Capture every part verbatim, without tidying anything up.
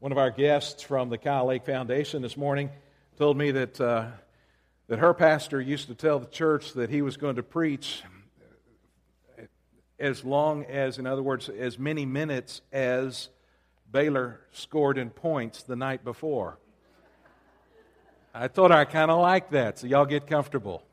One of our guests from the Kyle Lake Foundation this morning told me that uh, that her pastor used to tell the church that he was going to preach as long as, in other words, as many minutes as Baylor scored in points the night before. I thought I kind of liked that, so y'all get comfortable.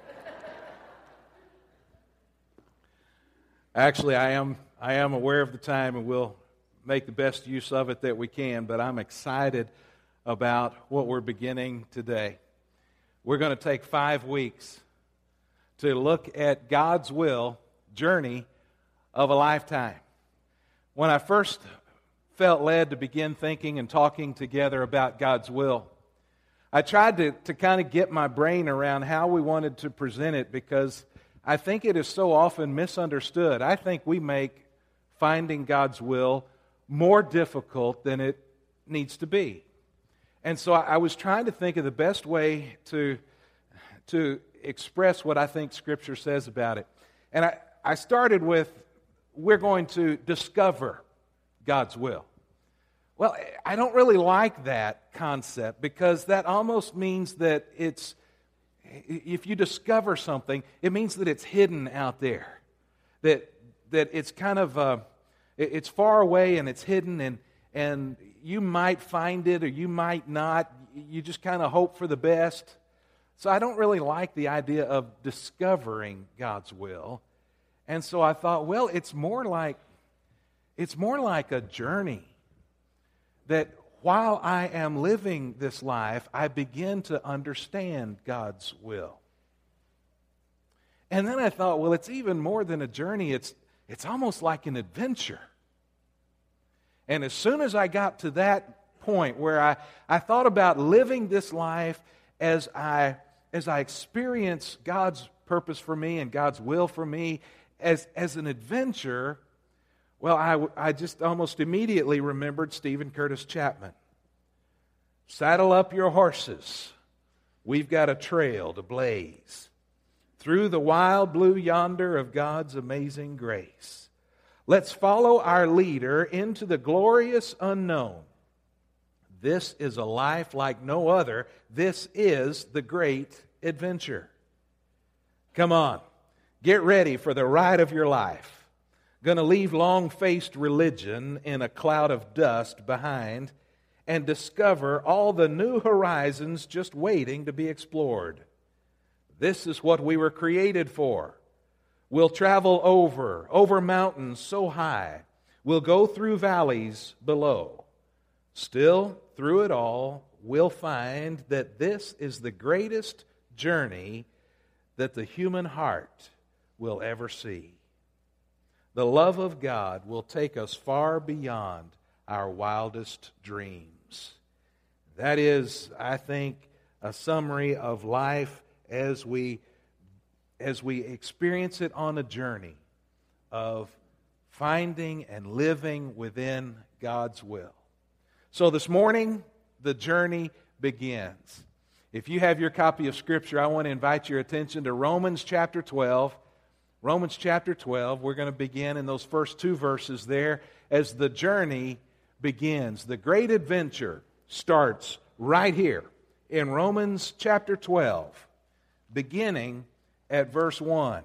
Actually, I am I am aware of the time, and we'll make the best use of it that we can, but I'm excited about what we're beginning today. We're going to take five weeks to look at God's will, journey of a lifetime. When I first felt led to begin thinking and talking together about God's will, I tried to, to kind of get my brain around how we wanted to present it, because I think it is so often misunderstood. I think we make finding God's will more difficult than it needs to be. And so I, I was trying to think of the best way to, to express what I think Scripture says about it. And I, I started with, we're going to discover God's will. Well, I don't really like that concept, because that almost means that it's, if you discover something, it means that it's hidden out there. That that it's kind of, uh, it's far away and it's hidden, and, and you might find it or you might not. You just kind of hope for the best. So I don't really like the idea of discovering God's will. And so I thought, well, it's more like, it's more like a journey. That while I am living this life, I begin to understand God's will. And then I thought, well, it's even more than a journey. It's, it's almost like an adventure. And as soon as I got to that point where I, I thought about living this life as I, as I experience God's purpose for me and God's will for me as, as an adventure, well, I, I just almost immediately remembered Stephen Curtis Chapman. Saddle up your horses. We've got a trail to blaze through the wild blue yonder of God's amazing grace. Let's follow our leader into the glorious unknown. This is a life like no other. This is the great adventure. Come on, get ready for the ride of your life. Going to leave long-faced religion in a cloud of dust behind and discover all the new horizons just waiting to be explored. This is what we were created for. We'll travel over, over mountains so high. We'll go through valleys below. Still, through it all, we'll find that this is the greatest journey that the human heart will ever see. The love of God will take us far beyond our wildest dreams. That is, I think, a summary of life as we, as we experience it on a journey of finding and living within God's will. So this morning, the journey begins. If you have your copy of Scripture, I want to invite your attention to Romans chapter twelve. Romans chapter twelve, we're going to begin in those first two verses there as the journey begins. The great adventure starts right here in Romans chapter twelve, beginning at verse one.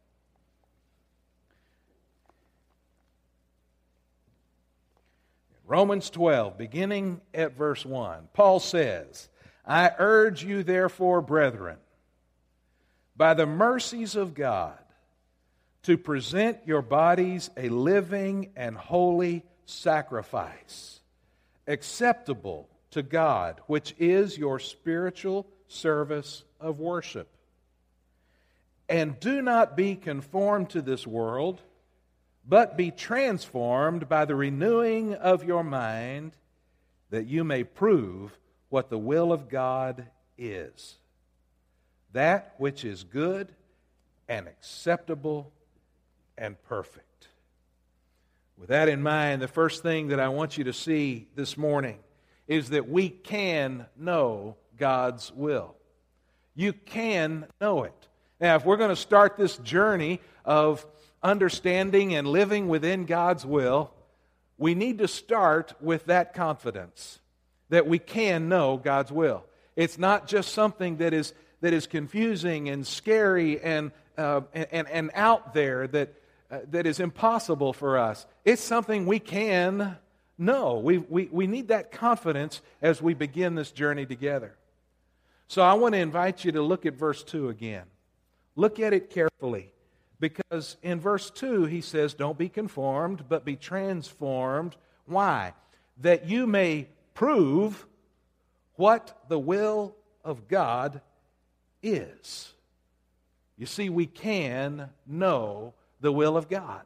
Romans twelve, beginning at verse one. Paul says, I urge you therefore, brethren, by the mercies of God, to present your bodies a living and holy sacrifice, acceptable to God, which is your spiritual service of worship. And do not be conformed to this world, but be transformed by the renewing of your mind, that you may prove what the will of God is, that which is good and acceptable and perfect. With that in mind, the first thing that I want you to see this morning is that we can know God's will. You can know it. Now, if we're going to start this journey of understanding and living within God's will, we need to start with that confidence that we can know God's will. It's not just something that is that is confusing and scary and uh, and and out there that uh, that is impossible for us. It's something we can know. We we we need that confidence as we begin this journey together. So I want to invite you to look at verse two again. Look at it carefully. Because in verse two, he says, don't be conformed, but be transformed. Why? That you may prove what the will of God is. You see, we can know the will of God.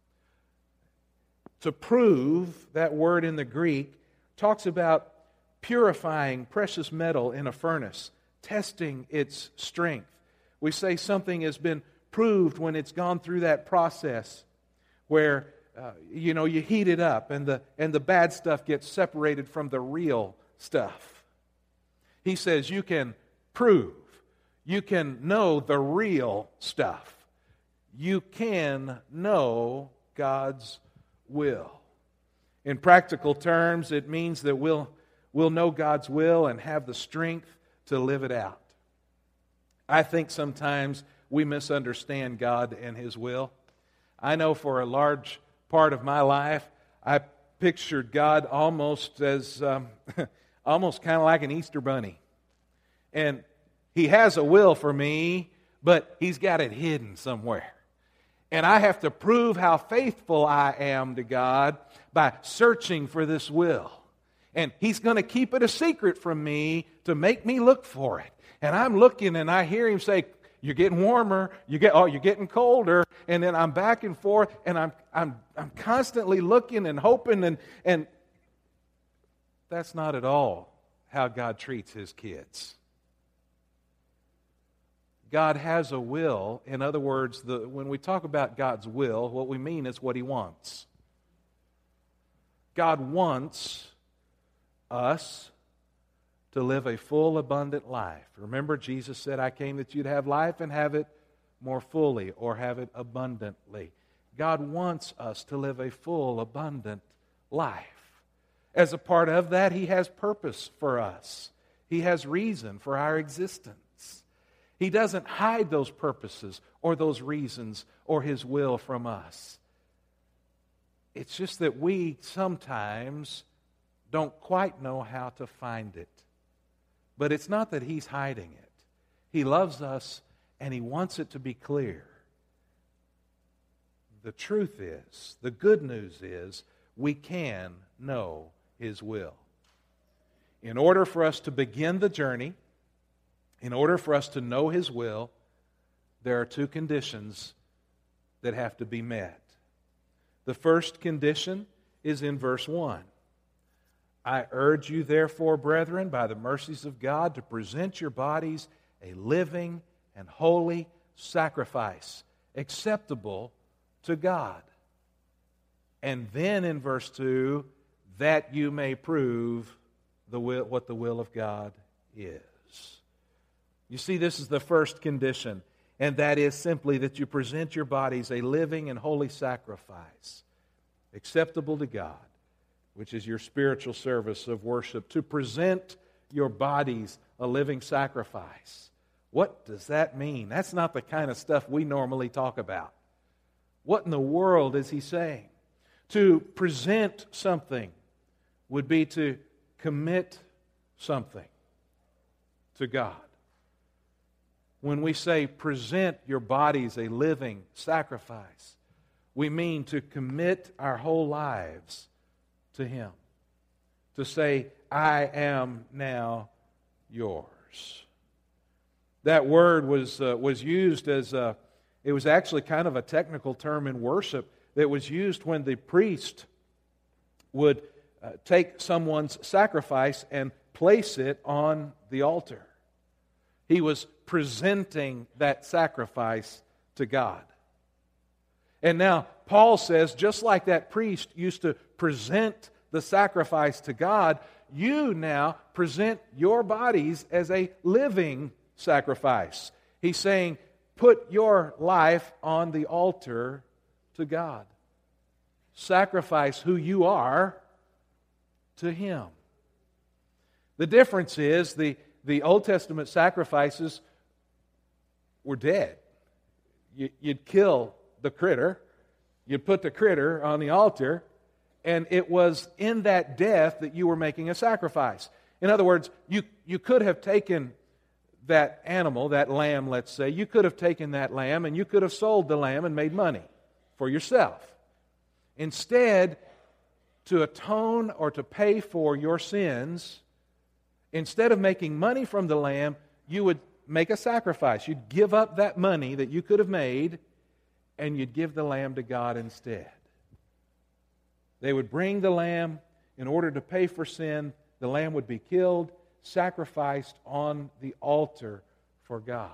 To prove, that word in the Greek talks about purifying precious metal in a furnace, testing its strength. We say something has been proved when it's gone through that process where uh, you know you heat it up and the and the bad stuff gets separated from the real stuff. He says you can prove, you can know the real stuff. You can know God's will. In practical terms, it means that we'll we'll know God's will and have the strength to live it out. I think sometimes we misunderstand God and His will. I know for a large part of my life, I pictured God almost as, um, almost kind of like an Easter bunny. And He has a will for me, but He's got it hidden somewhere. And I have to prove how faithful I am to God by searching for this will. And He's going to keep it a secret from me to make me look for it. And I'm looking and I hear Him say, you're getting warmer, you get oh, you're getting colder, and then I'm back and forth, and I'm I'm I'm constantly looking and hoping, and and that's not at all how God treats His kids. God has a will. In other words, the, when we talk about God's will, what we mean is what He wants. God wants us to live a full, abundant life. Remember, Jesus said, I came that you'd have life and have it more fully, or have it abundantly. God wants us to live a full, abundant life. As a part of that, He has purpose for us. He has reason for our existence. He doesn't hide those purposes or those reasons or His will from us. It's just that we sometimes don't quite know how to find it. But it's not that He's hiding it. He loves us and He wants it to be clear. The truth is, the good news is, we can know His will. In order for us to begin the journey, in order for us to know His will, there are two conditions that have to be met. The first condition is in verse one. I urge you, therefore, brethren, by the mercies of God, to present your bodies a living and holy sacrifice, acceptable to God. And then in verse two, that you may prove the will, what the will of God is. You see, this is the first condition, and that is simply that you present your bodies a living and holy sacrifice, acceptable to God, which is your spiritual service of worship, to present your bodies a living sacrifice. What does that mean? That's not the kind of stuff we normally talk about. What in the world is he saying? To present something would be to commit something to God. When we say present your bodies a living sacrifice, we mean to commit our whole lives to Him. To say, I am now yours. That word was uh, was used as a, it was actually kind of a technical term in worship that was used when the priest would uh, take someone's sacrifice and place it on the altar. He was presenting that sacrifice to God. And now Paul says, just like that priest used to present the sacrifice to God, you now present your bodies as a living sacrifice. He's saying, put your life on the altar to God. sacrifice who you are to Him. The difference is the, the Old Testament sacrifices were dead. You, you'd kill the critter, you'd put the critter on the altar, and it was in that death that you were making a sacrifice. In other words, you, you could have taken that animal, that lamb, let's say, you could have taken that lamb and you could have sold the lamb and made money for yourself. Instead, to atone or to pay for your sins, instead of making money from the lamb, you would make a sacrifice. You'd give up that money that you could have made, and you'd give the lamb to God instead. They would bring the lamb in order to pay for sin. The lamb would be killed, sacrificed on the altar for God.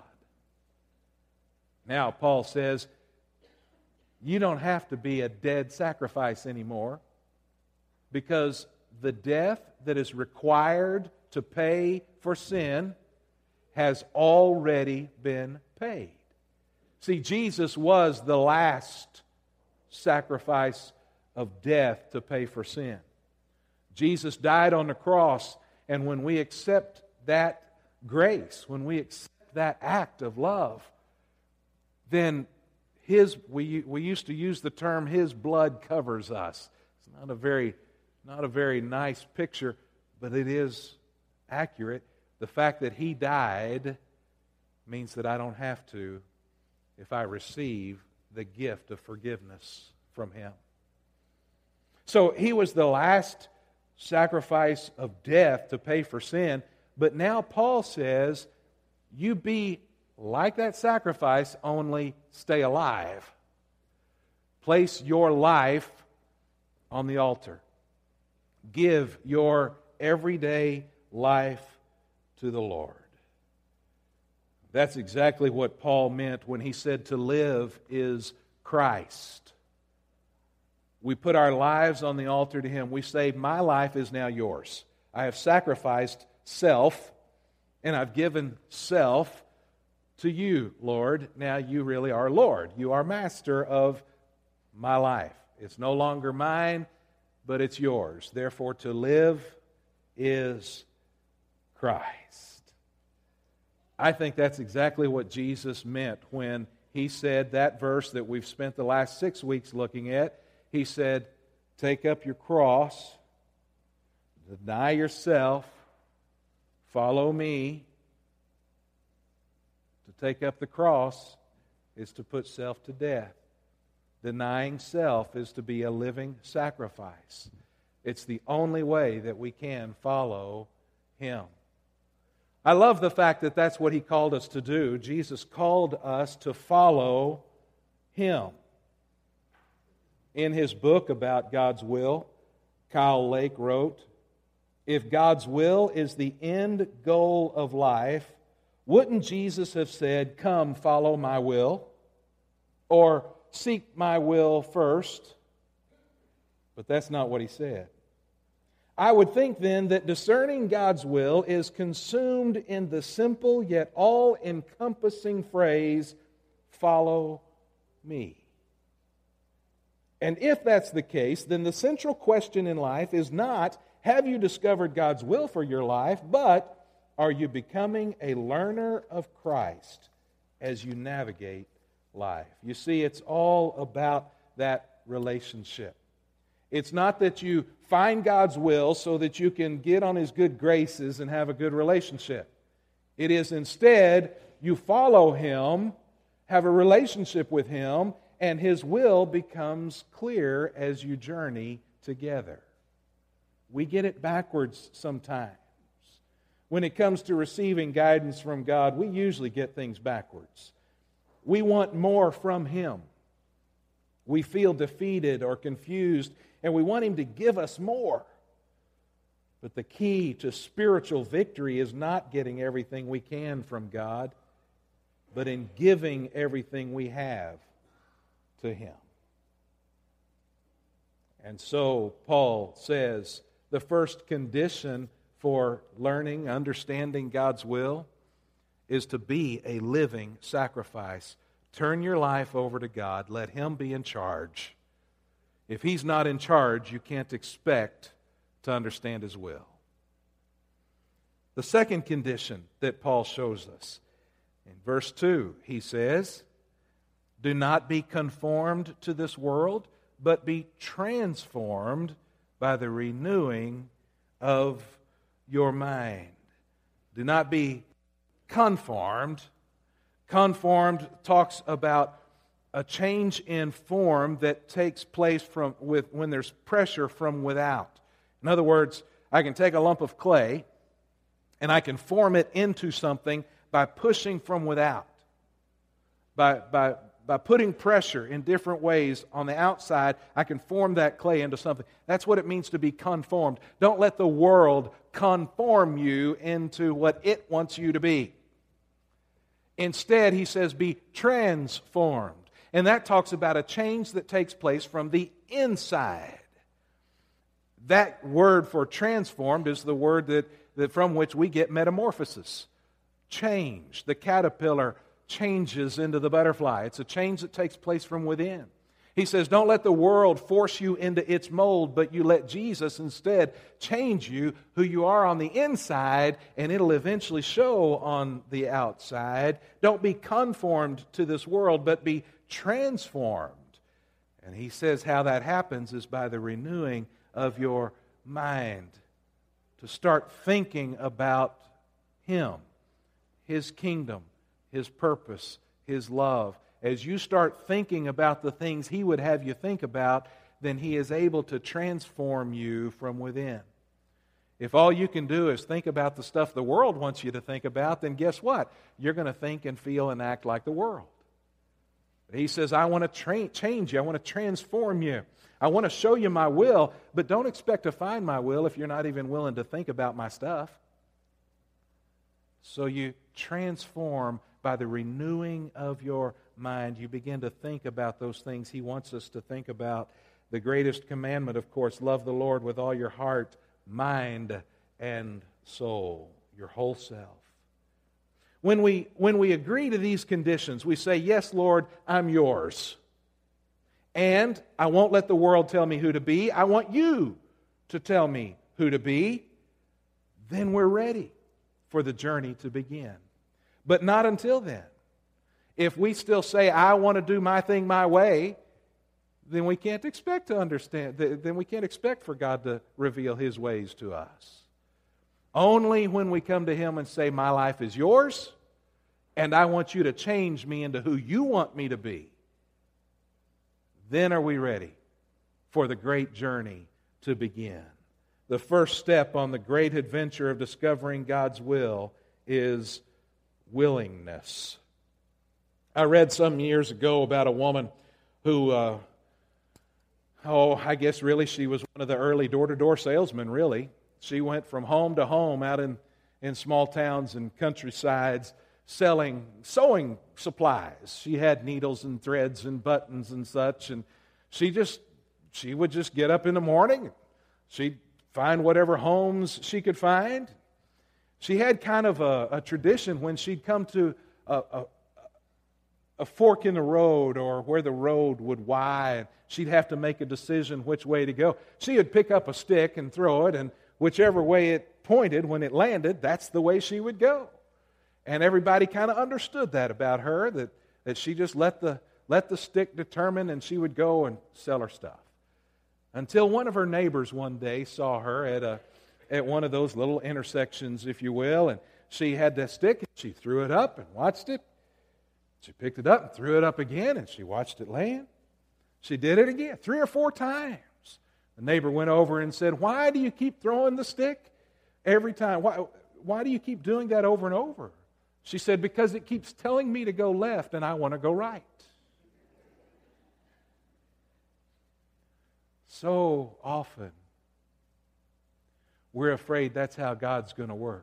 Now, Paul says, you don't have to be a dead sacrifice anymore, because the death that is required to pay for sin has already been paid. See, Jesus was the last sacrifice of death to pay for sin. Jesus died on the cross, and when we accept that grace, when we accept that act of love, then His, we, we used to use the term, His blood covers us. It's not a very, not a very nice picture, but it is accurate. The fact that He died means that I don't have to if I receive the gift of forgiveness from Him. So He was the last sacrifice of death to pay for sin, but now Paul says, you be like that sacrifice, only stay alive. Place your life on the altar. Give your everyday life to the Lord. That's exactly what Paul meant when he said to live is Christ. We put our lives on the altar to Him. We say, my life is now yours. I have sacrificed self, and I've given self to you, Lord. Now you really are Lord. You are master of my life. It's no longer mine, but it's yours. Therefore, to live is Christ. I think that's exactly what Jesus meant when He said that verse that we've spent the last six weeks looking at. He said, take up your cross, deny yourself, follow me. To take up the cross is to put self to death. Denying self is to be a living sacrifice. It's the only way that we can follow Him. I love the fact that that's what He called us to do. Jesus called us to follow Him. In his book about God's will, Kyle Lake wrote, if God's will is the end goal of life, wouldn't Jesus have said, come, follow my will? Or seek my will first? But that's not what He said. I would think then that discerning God's will is consumed in the simple yet all-encompassing phrase, follow me. And if that's the case, then the central question in life is not, have you discovered God's will for your life, but are you becoming a learner of Christ as you navigate life? You see, it's all about that relationship. It's not that you find God's will so that you can get on His good graces and have a good relationship. It is instead, you follow Him, have a relationship with Him, and His will becomes clear as you journey together. We get it backwards sometimes. When it comes to receiving guidance from God, we usually get things backwards. We want more from Him. We feel defeated or confused, and we want Him to give us more. But the key to spiritual victory is not getting everything we can from God, but in giving everything we have to Him. And so Paul says the first condition for learning, understanding God's will is to be a living sacrifice. Turn your life over to God. Let Him be in charge. If He's not in charge, you can't expect to understand His will. The second condition that Paul shows us, in verse two, he says, do not be conformed to this world, but be transformed by the renewing of your mind. Do not be conformed. Conformed talks about a change in form that takes place from with when there's pressure from without. In other words, I can take a lump of clay and I can form it into something by pushing from without. By, by, by putting pressure in different ways on the outside, I can form that clay into something. That's what it means to be conformed. Don't let the world conform you into what it wants you to be. Instead, he says, be transformed. And that talks about a change that takes place from the inside. That word for transformed is the word that, that from which we get metamorphosis. Change. The caterpillar changes into the butterfly. It's a change that takes place from within. He says, don't let the world force you into its mold, but you let Jesus instead change you, who you are on the inside, and it'll eventually show on the outside. Don't be conformed to this world, but be transformed. And he says how that happens is by the renewing of your mind. To start thinking about Him, His kingdom, His purpose, His love. As you start thinking about the things He would have you think about, then He is able to transform you from within. If all you can do is think about the stuff the world wants you to think about, then guess what? You're going to think and feel and act like the world. But He says, I want to tra- change you. I want to transform you. I want to show you my will, but don't expect to find my will if you're not even willing to think about my stuff. So you transform by the renewing of your mind. You begin to think about those things He wants us to think about. The greatest commandment, of course, love the Lord with all your heart, mind, and soul, your whole self. When we, when we agree to these conditions, we say, yes, Lord, I'm yours. And I won't let the world tell me who to be. I want you to tell me who to be. Then we're ready for the journey to begin. But not until then. If we still say, I want to do my thing my way, then we can't expect to understand, then we can't expect for God to reveal His ways to us. Only when we come to Him and say, my life is yours, and I want you to change me into who you want me to be, then are we ready for the great journey to begin. The first step on the great adventure of discovering God's will is willingness. I read some years ago about a woman who, uh, oh, I guess really she was one of the early door-to-door salesmen, really. She went from home to home out in, in small towns and countrysides selling sewing supplies. She had needles and threads and buttons and such, and she just, she would just get up in the morning. She'd find whatever homes she could find. She had kind of a, a tradition when she'd come to a, a, a fork in the road or where the road would widen. She'd have to make a decision which way to go. She would pick up a stick and throw it, and whichever way it pointed when it landed, that's the way she would go. And everybody kind of understood that about her, that, that she just let the, let the stick determine, and she would go and sell her stuff. Until one of her neighbors one day saw her at a at one of those little intersections, if you will, and she had that stick, and she threw it up and watched it. She picked it up and threw it up again, and she watched it land. She did it again, three or four times. The neighbor went over and said, why do you keep throwing the stick every time? Why, why do you keep doing that over and over? She said, because it keeps telling me to go left, and I want to go right. So often, we're afraid that's how God's going to work.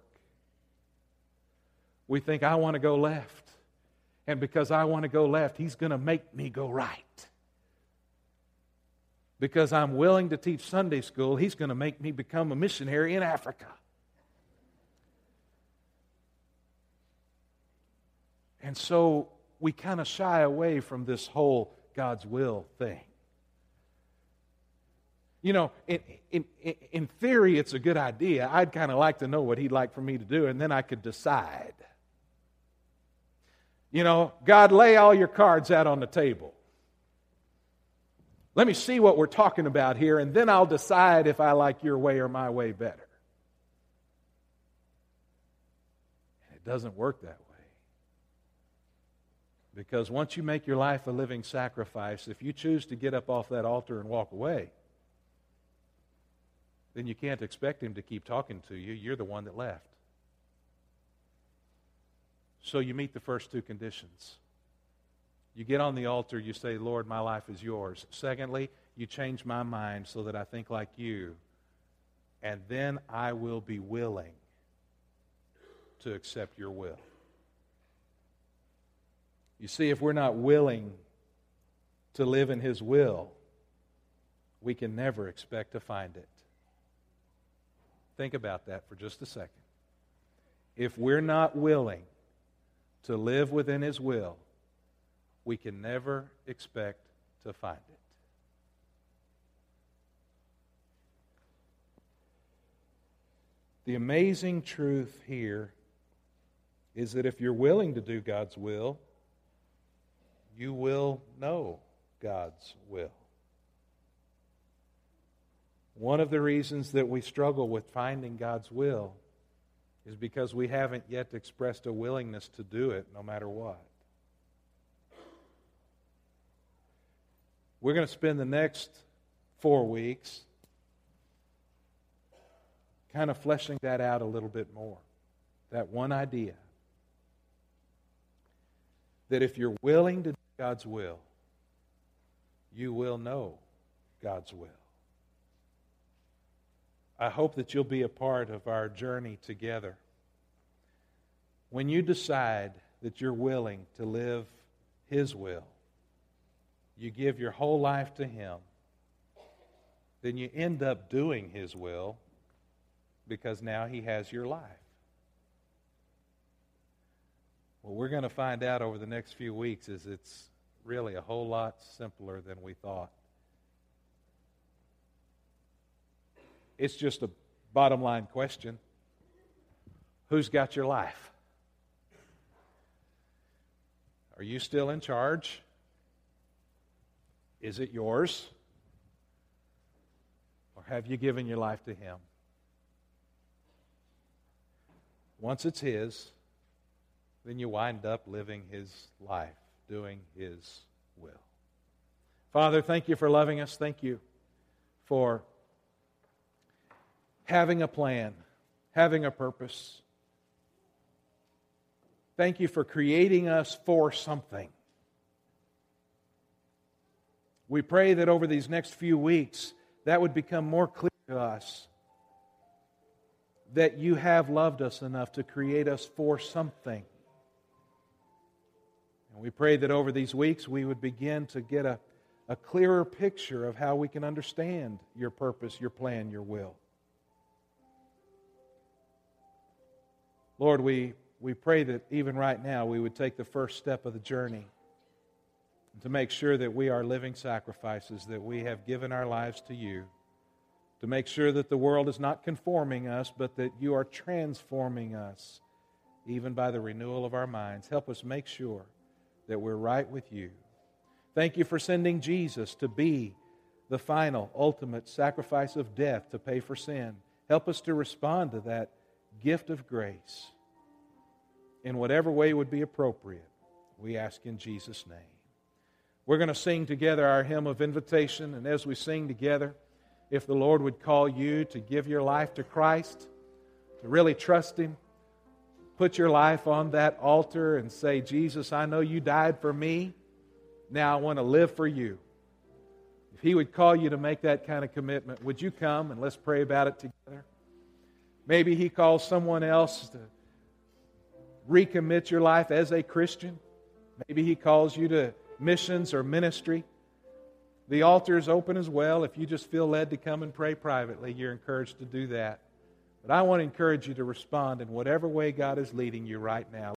We think, I want to go left. And because I want to go left, He's going to make me go right. Because I'm willing to teach Sunday school, He's going to make me become a missionary in Africa. And so we kind of shy away from this whole God's will thing. You know, in, in, in theory, it's a good idea. I'd kind of like to know what He'd like for me to do, and then I could decide. You know, God, lay all your cards out on the table. Let me see what we're talking about here, and then I'll decide if I like your way or my way better. And it doesn't work that way. Because once you make your life a living sacrifice, if you choose to get up off that altar and walk away, then you can't expect Him to keep talking to you. You're the one that left. So you meet the first two conditions. You get on the altar, you say, Lord, my life is yours. Secondly, you change my mind so that I think like you, and then I will be willing to accept your will. You see, if we're not willing to live in His will, we can never expect to find it. Think about that for just a second. If we're not willing to live within His will, we can never expect to find it. The amazing truth here is that if you're willing to do God's will, you will know God's will. One of the reasons that we struggle with finding God's will is because we haven't yet expressed a willingness to do it no matter what. We're going to spend the next four weeks kind of fleshing that out a little bit more. That one idea. That if you're willing to do God's will, you will know God's will. I hope that you'll be a part of our journey together. When you decide that you're willing to live His will, you give your whole life to Him, then you end up doing His will because now He has your life. What we're going to find out over the next few weeks is it's really a whole lot simpler than we thought. It's just a bottom line question. Who's got your life? Are you still in charge? Is it yours? Or have you given your life to Him? Once it's His, then you wind up living His life, doing His will. Father, thank you for loving us. Thank you for having a plan, having a purpose. Thank you for creating us for something. We pray that over these next few weeks, that would become more clear to us that you have loved us enough to create us for something. And we pray that over these weeks we would begin to get a, a clearer picture of how we can understand your purpose, your plan, your will. Lord, we, we pray that even right now we would take the first step of the journey to make sure that we are living sacrifices, that we have given our lives to you, to make sure that the world is not conforming us, but that you are transforming us, even by the renewal of our minds. Help us make sure that we're right with you. Thank you for sending Jesus to be the final, ultimate sacrifice of death to pay for sin. Help us to respond to that gift of grace in whatever way would be appropriate. We ask in Jesus' name. We're going to sing together our hymn of invitation, and as we sing together, if the Lord would call you to give your life to Christ, to really trust Him, put your life on that altar and say, Jesus, I know you died for me. Now I want to live for you. If He would call you to make that kind of commitment, would you come and let's pray about it together? Maybe He calls someone else to recommit your life as a Christian. Maybe He calls you to missions or ministry. The altar is open as well. If you just feel led to come and pray privately, you're encouraged to do that. But I want to encourage you to respond in whatever way God is leading you right now.